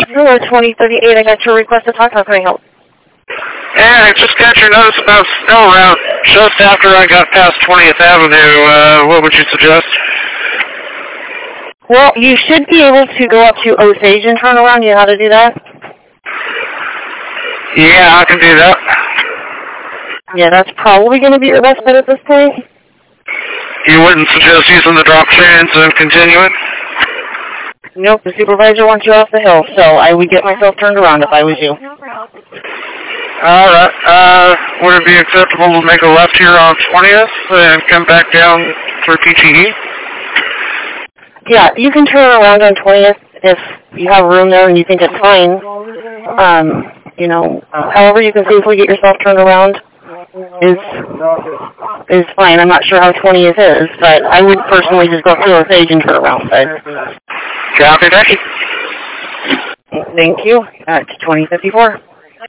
Hello, 2038. I got your request to talk. How can I help? Yeah, I just got your notice about snow route just after I got past 20th Avenue. What would you suggest? Well, you should be able to go up to Osage and turn around. You know how to do that? Yeah, I can do that. Yeah, that's probably going to be your best bet at this point. You wouldn't suggest using the drop chance and continuing? Nope, the supervisor wants you off the hill, so I would get myself turned around if I was you. Alright, would it be acceptable to make a left here on 20th and come back down through PTE? Yeah, you can turn around on 20th if you have room there and you think it's fine. You know, however you can safely get yourself turned around is fine. I'm not sure how 20th is, but I would personally just go through Osage and turn around. But Copy, thank you. Thank you. 2054.